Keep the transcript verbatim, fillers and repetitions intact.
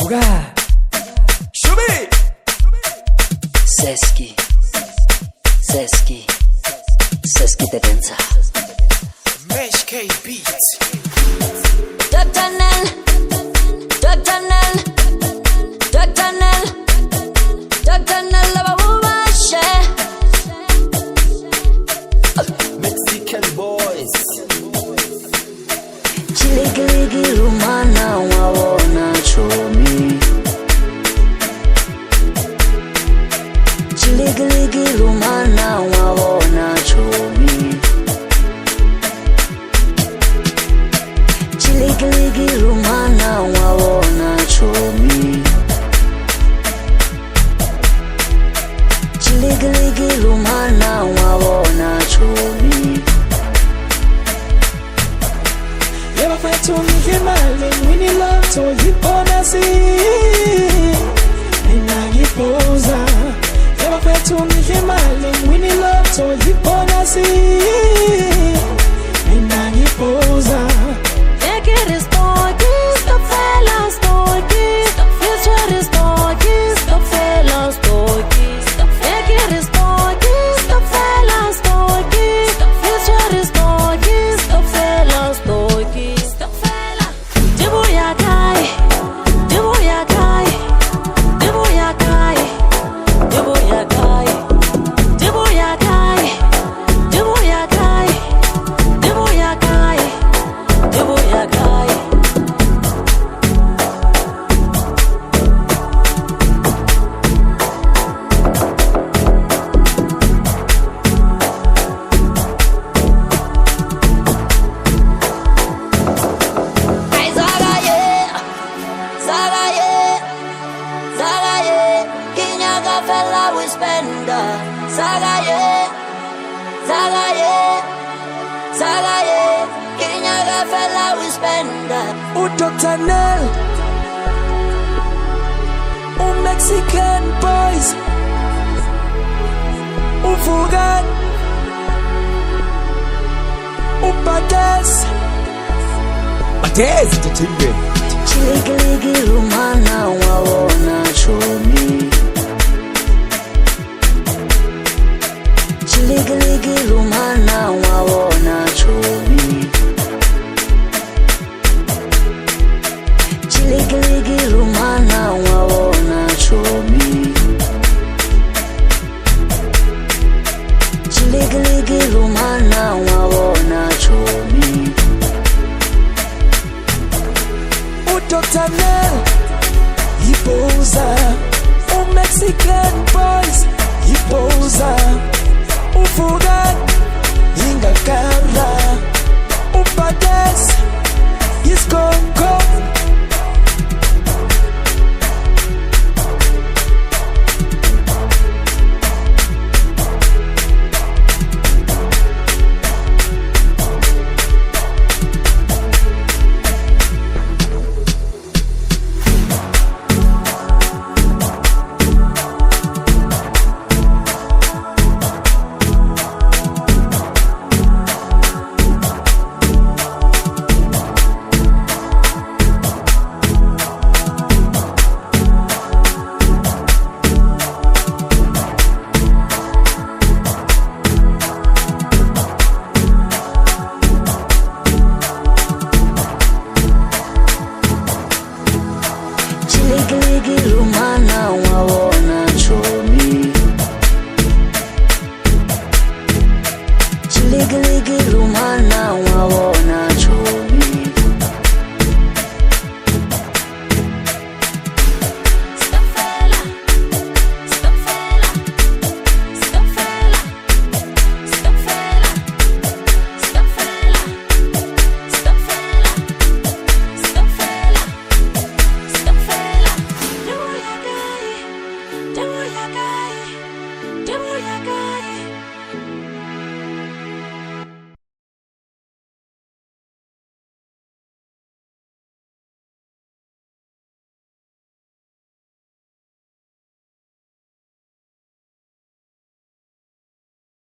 Uvuga Shubi Seski Seski Seski te danza Mesh K Beats Doctor Nell Doctor Nell Doctor Nell Doctor Nell Lababubashe Mexican boys Chiligiligi lumana wawona chomi Chiligiligi lumana wawona chomi Chiligiligi lumana wawona chomi Chiligiligi lumana wawona chomi Yeba kwetu nikimali mwini loto yipona si Ninagipoza Yeba kwetu nikimali mwini loto yipona si Ninagipoza Take it story, stop fella story, stop future story, stop fella story, stop take it story, stop fella story, stop future story, stop fella story, stop fella. Dibu ya kai, dibu ya kai, dibu ya kai, dibu ya kai, dibu ya kai, dibu ya kai, dibu ya kai, dibu ya kai. Ay Zagaye Zagaye Zagaye Kinyaga fella we spender Zagaye Zagaye Zagaye Kinyaga fella we spender U Doctor Nell U Mexican boys Uvuga U Bades Bades Entertainment Chiligiligi lumana wawona chomi Chiligiligi lumana wawona chomi Chiligiligi lumana wawona chomi Chiligiligi lumana wawona chomi U Doctor Nell Yipoza U Mexican boys Yipoza Uvuga Ingakara